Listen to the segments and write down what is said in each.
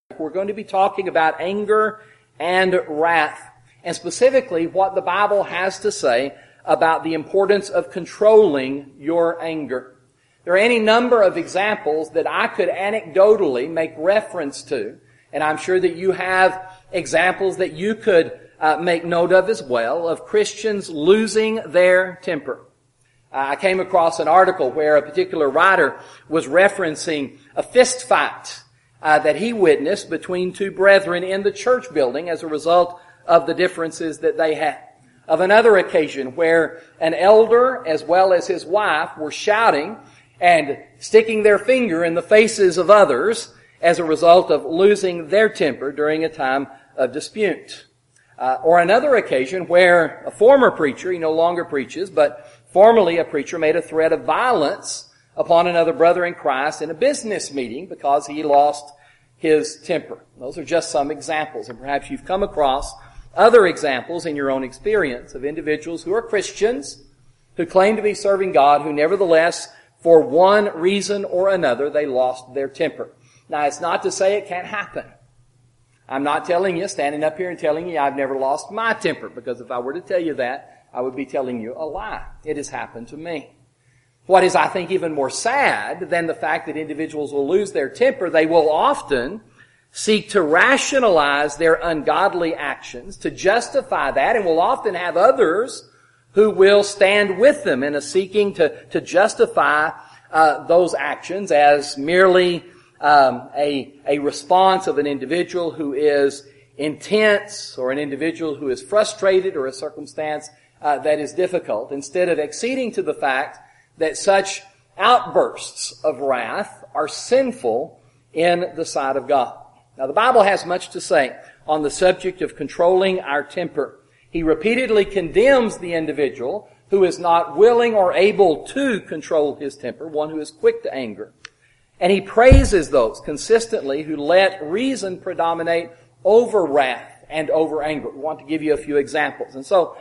We're going to be talking about anger and wrath, and specifically what the Bible has to say about the importance of controlling your anger. There are any number of examples that I could anecdotally make reference to, and I'm sure that you have examples that you could make note of as well, of Christians losing their temper. I came across an article where a particular writer was referencing a fist fight that he witnessed between two brethren in the church building as a result of the differences that they had. Of another occasion where an elder as well as his wife were shouting and sticking their finger in the faces of others as a result of losing their temper during a time of dispute. Or another occasion where a former preacher, he no longer preaches, but formerly a preacher made a threat of violence upon another brother in Christ in a business meeting because he lost his temper. Those are just some examples, and perhaps you've come across other examples in your own experience of individuals who are Christians, who claim to be serving God, who nevertheless, for one reason or another, they lost their temper. Now, it's not to say it can't happen. I'm not telling you, standing up here and telling you I've never lost my temper, because if I were to tell you that, I would be telling you a lie. It has happened to me. What is, I think, even more sad than the fact that individuals will lose their temper, they will often seek to rationalize their ungodly actions, to justify that, and will often have others who will stand with them in a seeking to justify those actions as merely a response of an individual who is intense, or an individual who is frustrated, or a circumstance that is difficult, instead of acceding to the fact that such outbursts of wrath are sinful in the sight of God. Now, the Bible has much to say on the subject of controlling our temper. He repeatedly condemns the individual who is not willing or able to control his temper, one who is quick to anger. And he praises those consistently who let reason predominate over wrath and over anger. We want to give you a few examples. And so,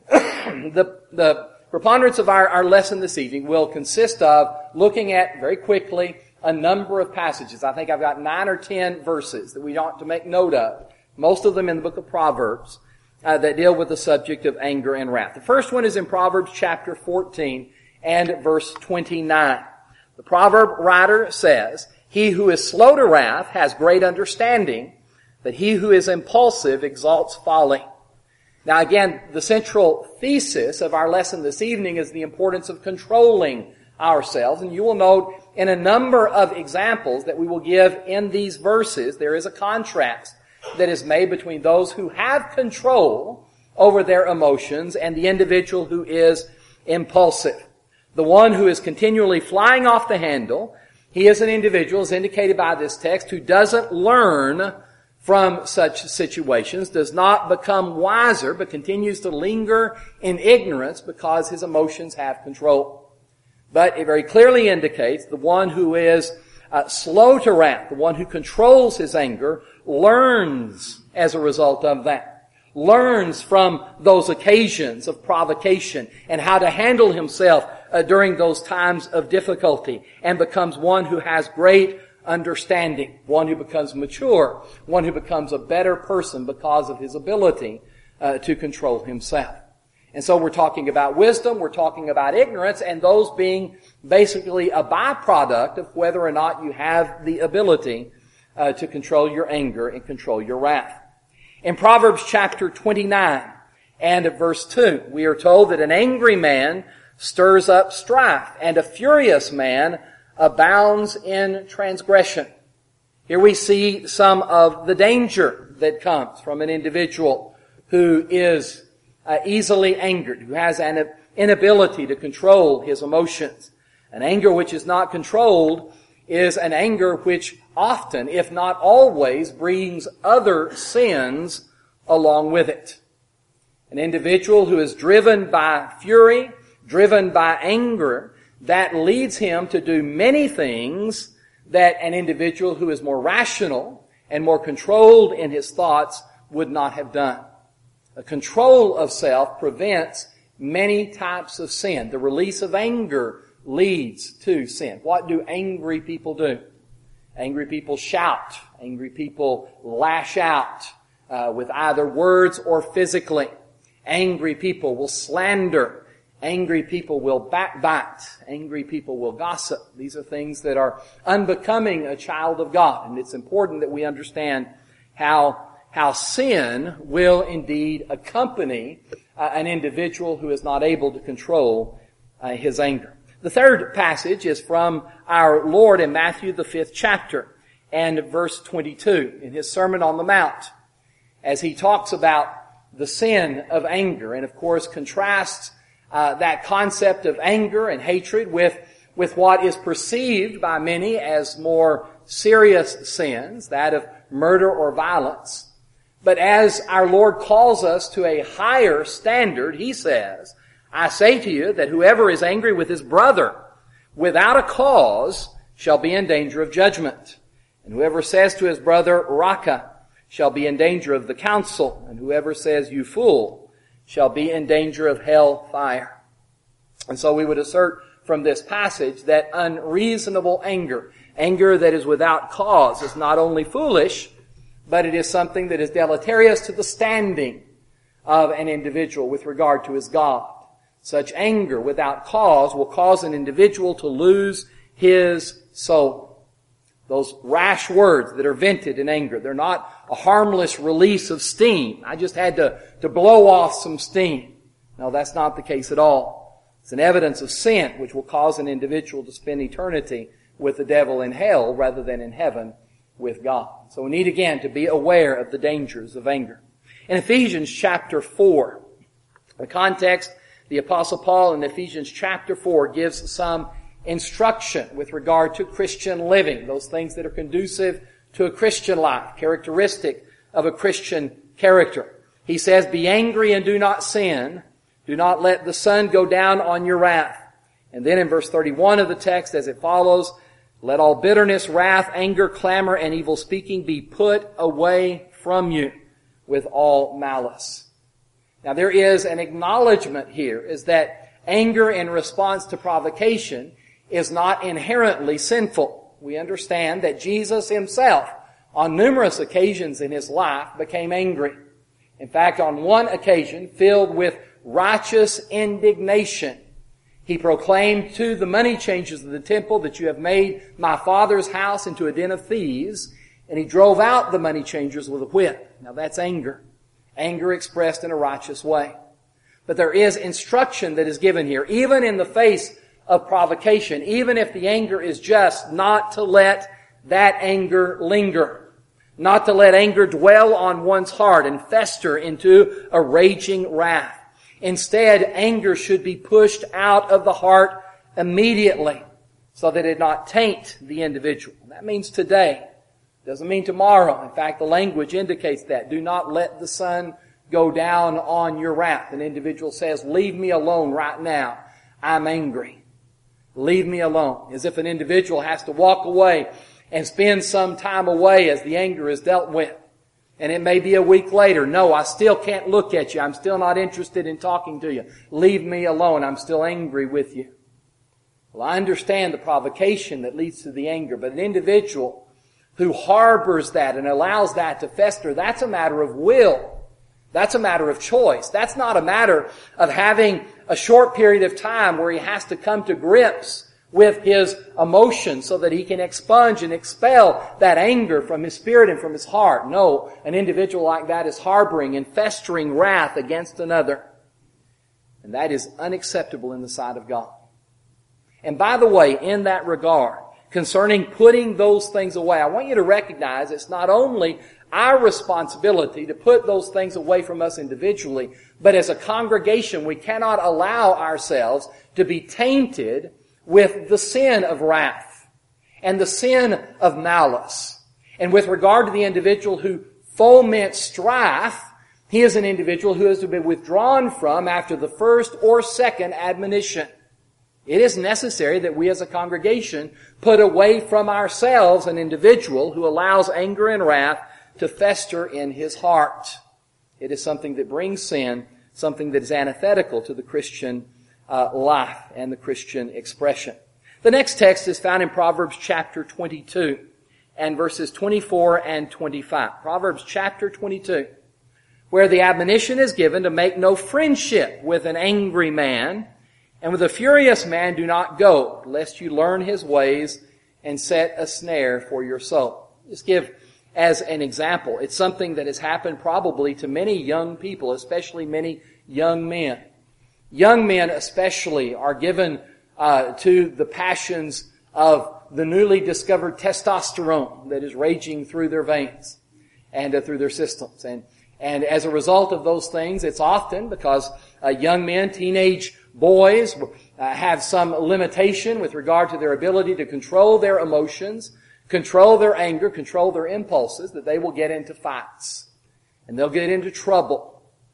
the preponderance of our lesson this evening will consist of looking at, very quickly, a number of passages. I think I've got 9 or 10 verses that we ought to make note of. Most of them in the book of Proverbs that deal with the subject of anger and wrath. The first one is in Proverbs chapter 14 and verse 29. The proverb writer says, "He who is slow to wrath has great understanding, but he who is impulsive exalts folly." Now again, the central thesis of our lesson this evening is the importance of controlling ourselves. And you will note in a number of examples that we will give in these verses, there is a contrast that is made between those who have control over their emotions and the individual who is impulsive. The one who is continually flying off the handle, he is an individual, as indicated by this text, who doesn't learn from such situations, does not become wiser, but continues to linger in ignorance because his emotions have control. But it very clearly indicates the one who is slow to wrath, the one who controls his anger, learns as a result of that. Learns from those occasions of provocation and how to handle himself during those times of difficulty, and becomes one who has great understanding, one who becomes mature, one who becomes a better person because of his ability to control himself. And so we're talking about wisdom, we're talking about ignorance, and those being basically a byproduct of whether or not you have the ability to control your anger and control your wrath. In Proverbs chapter 29 and at verse 2, we are told that an angry man stirs up strife, and a furious man abounds in transgression. Here we see some of the danger that comes from an individual who is easily angered, who has an inability to control his emotions. An anger which is not controlled is an anger which often, if not always, brings other sins along with it. An individual who is driven by fury, driven by anger, that leads him to do many things that an individual who is more rational and more controlled in his thoughts would not have done. A control of self prevents many types of sin. The release of anger leads to sin. What do angry people do? Angry people shout. Angry people lash out with either words or physically. Angry people will slander. Angry people will backbite. Angry people will gossip. These are things that are unbecoming a child of God. And it's important that we understand how sin will indeed accompany an individual who is not able to control his anger. The third passage is from our Lord in Matthew, the 5th chapter, and verse 22 in His Sermon on the Mount, as He talks about the sin of anger, and of course contrasts that concept of anger and hatred with what is perceived by many as more serious sins, that of murder or violence. But as our Lord calls us to a higher standard, He says, I say to you that whoever is angry with his brother without a cause shall be in danger of judgment. And whoever says to his brother, Raca, shall be in danger of the council. And whoever says, you fool, shall be in danger of hell fire. And so we would assert from this passage that unreasonable anger that is without cause, is not only foolish, but it is something that is deleterious to the standing of an individual with regard to his God. Such anger without cause will cause an individual to lose his soul. Those rash words that are vented in anger, they're not a harmless release of steam. I just had to blow off some steam. No, that's not the case at all. It's an evidence of sin which will cause an individual to spend eternity with the devil in hell rather than in heaven with God. So we need again to be aware of the dangers of anger. In Ephesians chapter 4, the context, the Apostle Paul in Ephesians chapter 4 gives some instruction with regard to Christian living, those things that are conducive to a Christian life, characteristic of a Christian character. He says, be angry and do not sin. Do not let the sun go down on your wrath. And then in verse 31 of the text, as it follows, let all bitterness, wrath, anger, clamor, and evil speaking be put away from you with all malice. Now there is an acknowledgement here, is that anger in response to provocation is not inherently sinful. We understand that Jesus Himself, on numerous occasions in His life, became angry. In fact, on one occasion, filled with righteous indignation, He proclaimed to the money changers of the temple that you have made my Father's house into a den of thieves, and He drove out the money changers with a whip. Now that's anger. Anger expressed in a righteous way. But there is instruction that is given here, even in the face of provocation, even if the anger is just, not to let that anger linger, not to let anger dwell on one's heart and fester into a raging wrath. Instead, anger should be pushed out of the heart immediately so that it not taint the individual. That means today. Doesn't mean tomorrow. In fact, the language indicates that. Do not let the sun go down on your wrath. An individual says, leave me alone right now. I'm angry. Leave me alone. As if an individual has to walk away and spend some time away as the anger is dealt with. And it may be a week later. No, I still can't look at you. I'm still not interested in talking to you. Leave me alone. I'm still angry with you. Well, I understand the provocation that leads to the anger, but an individual who harbors that and allows that to fester, that's a matter of will. That's a matter of choice. That's not a matter of having a short period of time where he has to come to grips with his emotions so that he can expunge and expel that anger from his spirit and from his heart. No, an individual like that is harboring and festering wrath against another. And that is unacceptable in the sight of God. And by the way, in that regard, concerning putting those things away, I want you to recognize it's not only our responsibility to put those things away from us individually, but as a congregation, we cannot allow ourselves to be tainted with the sin of wrath and the sin of malice. And with regard to the individual who foments strife, he is an individual who is to be withdrawn from after the first or second admonition. It is necessary that we as a congregation put away from ourselves an individual who allows anger and wrath to fester in his heart. It is something that brings sin, something that is antithetical to the Christian life and the Christian expression. The next text is found in Proverbs chapter 22. and verses 24 and 25. Proverbs chapter 22, where the admonition is given to make no friendship with an angry man, and with a furious man do not go, lest you learn his ways and set a snare for your soul. Just give as an example. It's something that has happened probably to many young people, especially many young men. Young men especially are given to the passions of the newly discovered testosterone that is raging through their veins and through their systems. And as a result of those things, it's often because young men, teenage boys, have some limitation with regard to their ability to control their emotions, control their anger, control their impulses, that they will get into fights. And they'll get into trouble.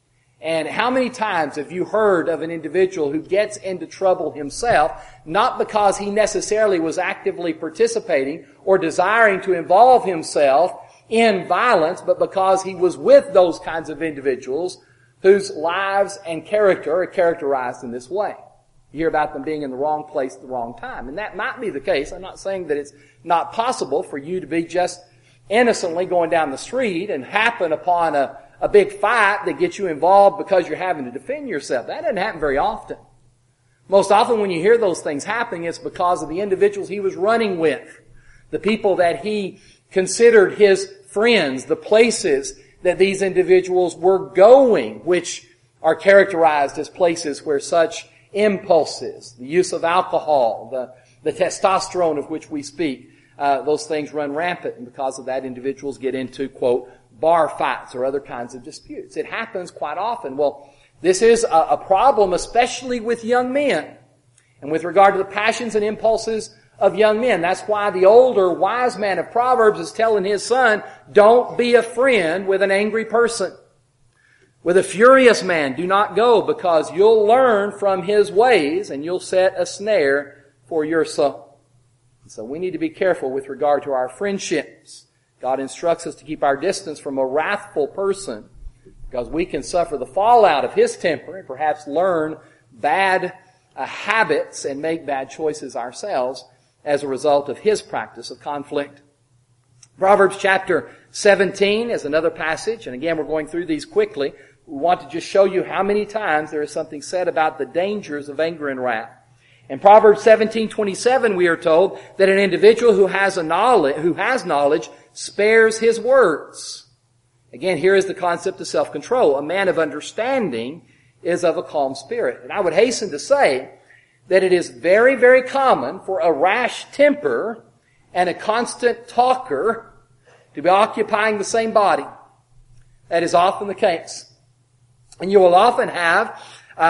And how many times have you heard of an individual who gets into trouble himself, not because he necessarily was actively participating or desiring to involve himself in violence, but because he was with those kinds of individuals whose lives and character are characterized in this way? You hear about them being in the wrong place at the wrong time. And that might be the case. I'm not saying that it's not possible for you to be just innocently going down the street and happen upon a big fight that gets you involved because you're having to defend yourself. That doesn't happen very often. Most often when you hear those things happening, it's because of the individuals he was running with, the people that he considered his friends, the places that these individuals were going, which are characterized as places where such impulses, the use of alcohol, the testosterone of which we speak, those things run rampant, and because of that, individuals get into, quote, bar fights or other kinds of disputes. It happens quite often. Well, this is a problem, especially with young men, and with regard to the passions and impulses of young men. That's why the older wise man of Proverbs is telling his son, don't be a friend with an angry person. With a furious man, do not go, because you'll learn from his ways and you'll set a snare for your soul. So we need to be careful with regard to our friendships. God instructs us to keep our distance from a wrathful person, because we can suffer the fallout of his temper and perhaps learn bad habits and make bad choices ourselves as a result of his practice of conflict. Proverbs chapter 17 is another passage, and again we're going through these quickly. We want to just show you how many times there is something said about the dangers of anger and wrath. In Proverbs 17:27 we are told that an individual who has knowledge spares his words. Again, here is the concept of self-control. A man of understanding is of a calm spirit. And I would hasten to say that it is very, very common for a rash temper and a constant talker to be occupying the same body. That is often the case. And you will often have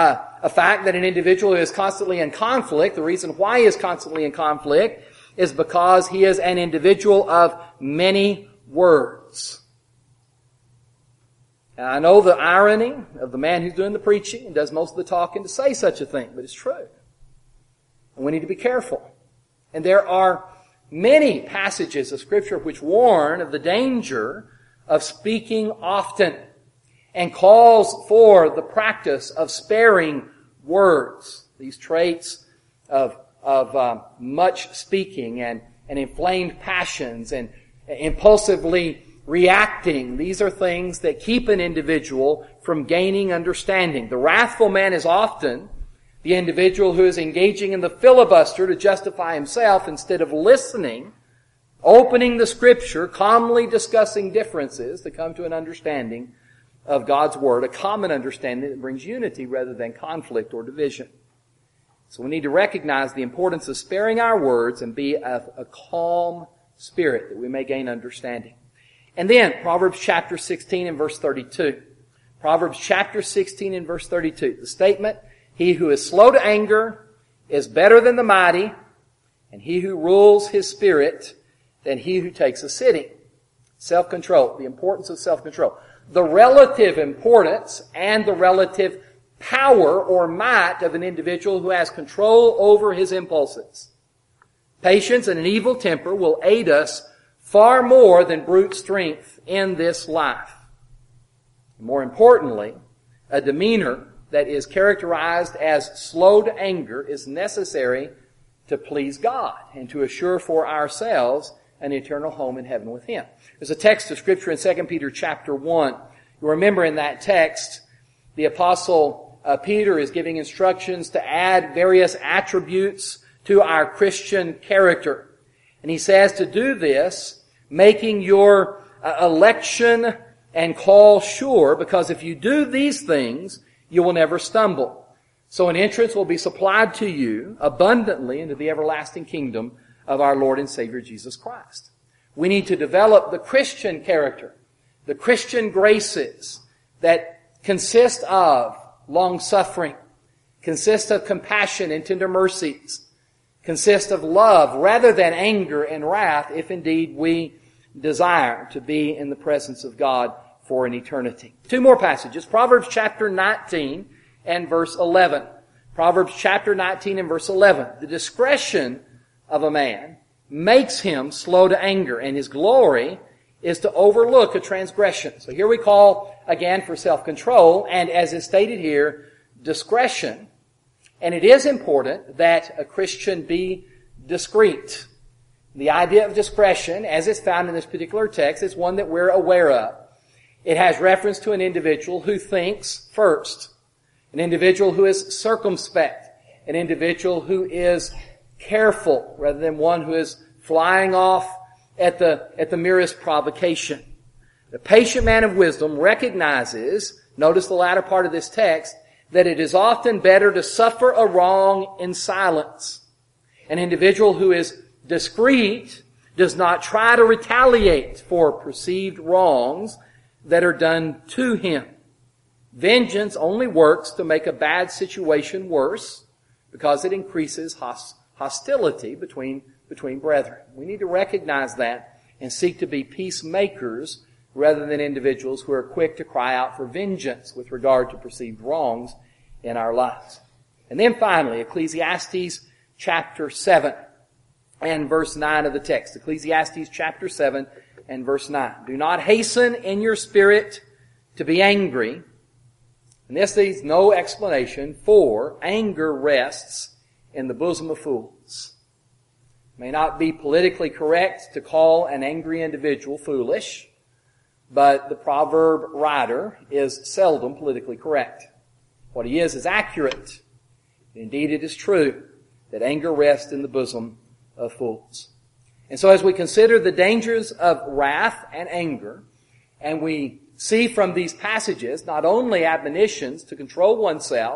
a fact that an individual who is constantly in conflict, the reason why he is constantly in conflict is because he is an individual of many words. And I know the irony of the man who's doing the preaching and does most of the talking to say such a thing, but it's true. And we need to be careful. And there are many passages of Scripture which warn of the danger of speaking often and calls for the practice of sparing words. These traits of much speaking and inflamed passions and impulsively reacting. These are things that keep an individual from gaining understanding. The wrathful man is often the individual who is engaging in the filibuster to justify himself instead of listening, opening the Scripture, calmly discussing differences to come to an understanding of God's Word, a common understanding that brings unity rather than conflict or division. So we need to recognize the importance of sparing our words and be of a calm spirit that we may gain understanding. And then, Proverbs chapter 16 and verse 32. Proverbs chapter 16 and verse 32. The statement, he who is slow to anger is better than the mighty, and he who rules his spirit than he who takes a sitting. Self-control, the importance of self-control. The relative importance and the relative power or might of an individual who has control over his impulses. Patience and an evil temper will aid us far more than brute strength in this life. More importantly, a demeanor that is characterized as slow to anger is necessary to please God and to assure for ourselves an eternal home in heaven with Him. There's a text of Scripture in 2 Peter chapter 1. You remember in that text, the Apostle Peter is giving instructions to add various attributes to our Christian character. And he says to do this, making your election and call sure, because if you do these things, you will never stumble. So an entrance will be supplied to you abundantly into the everlasting kingdom of our Lord and Savior Jesus Christ. We need to develop the Christian character, the Christian graces that consist of long-suffering, consist of compassion and tender mercies, consist of love rather than anger and wrath, if indeed we desire to be in the presence of God for an eternity. Two more passages. Proverbs chapter 19 and verse 11. Proverbs chapter 19 and verse 11. The discretion of a man makes him slow to anger, and his glory is to overlook a transgression. So here we call again for self-control, and as is stated here, discretion. And it is important that a Christian be discreet. The idea of discretion, as is found in this particular text, is one that we're aware of. It has reference to an individual who thinks first, an individual who is circumspect, an individual who is careful rather than one who is flying off at the merest provocation. The patient man of wisdom recognizes, notice the latter part of this text, that it is often better to suffer a wrong in silence. An individual who is discreet does not try to retaliate for perceived wrongs that are done to him. Vengeance only works to make a bad situation worse because it increases hostility between brethren. We need to recognize that and seek to be peacemakers rather than individuals who are quick to cry out for vengeance with regard to perceived wrongs in our lives. And then finally, Ecclesiastes chapter 7 and verse 9 of the text. Ecclesiastes chapter 7 and verse 9. Do not hasten in your spirit to be angry. And this needs no explanation, for anger rests in the bosom of fools. It may not be politically correct to call an angry individual foolish, but the proverb writer is seldom politically correct. What he is accurate. Indeed, it is true that anger rests in the bosom of fools. And so as we consider the dangers of wrath and anger, and we see from these passages not only admonitions to control oneself,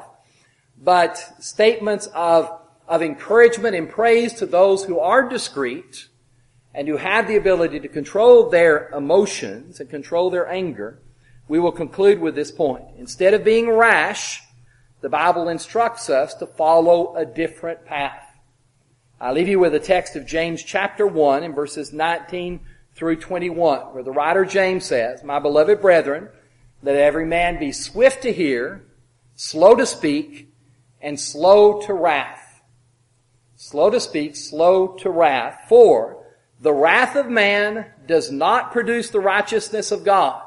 but statements of encouragement and praise to those who are discreet and who have the ability to control their emotions and control their anger, we will conclude with this point. Instead of being rash, the Bible instructs us to follow a different path. I'll leave you with a text of James chapter 1 in verses 19 through 21, where the writer James says, My beloved brethren, let every man be swift to hear, slow to speak, and slow to wrath. Slow to speak, slow to wrath. For the wrath of man does not produce the righteousness of God.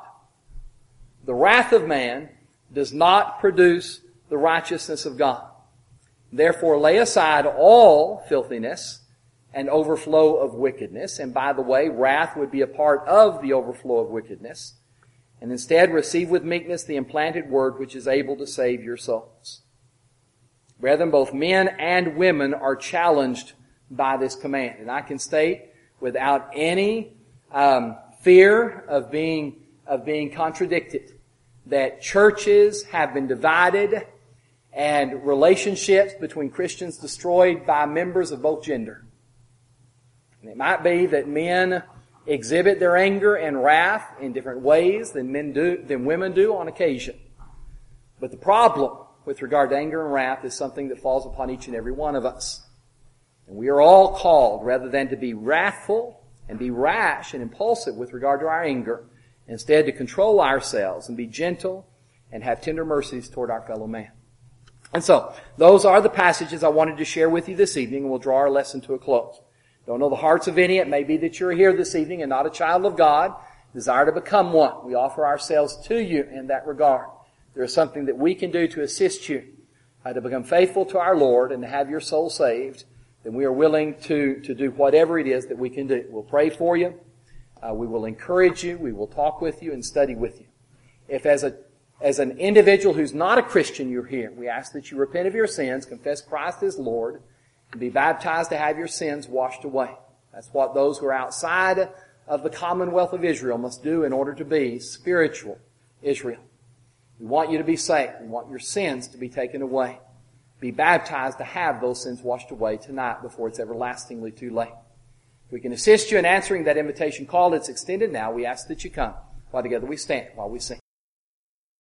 The wrath of man does not produce the righteousness of God. Therefore lay aside all filthiness and overflow of wickedness. And by the way, wrath would be a part of the overflow of wickedness. And instead receive with meekness the implanted word which is able to save your souls. Brethren, both men and women are challenged by this command. And I can state without any fear of being contradicted that churches have been divided and relationships between Christians destroyed by members of both gender. And it might be that men exhibit their anger and wrath in different ways than women do on occasion. But the problem with regard to anger and wrath is something that falls upon each and every one of us. And we are all called, rather than to be wrathful and be rash and impulsive with regard to our anger, instead to control ourselves and be gentle and have tender mercies toward our fellow man. And so, those are the passages I wanted to share with you this evening, and we'll draw our lesson to a close. Don't know the hearts of any. It may be that you're here this evening and not a child of God, desire to become one. We offer ourselves to you in that regard. There is something that we can do to assist you to become faithful to our Lord and to have your soul saved then we are willing to do whatever it is that we can do. We'll pray for you. We will encourage you. We will talk with you and study with you. If as an individual who's not a Christian you're here, we ask that you repent of your sins, confess Christ as Lord, and be baptized to have your sins washed away. That's what those who are outside of the commonwealth of Israel must do in order to be spiritual Israel. We want you to be saved. We want your sins to be taken away. Be baptized to have those sins washed away tonight before it's everlastingly too late. We can assist you in answering that invitation call. It's extended now. We ask that you come while together we stand, while we sing.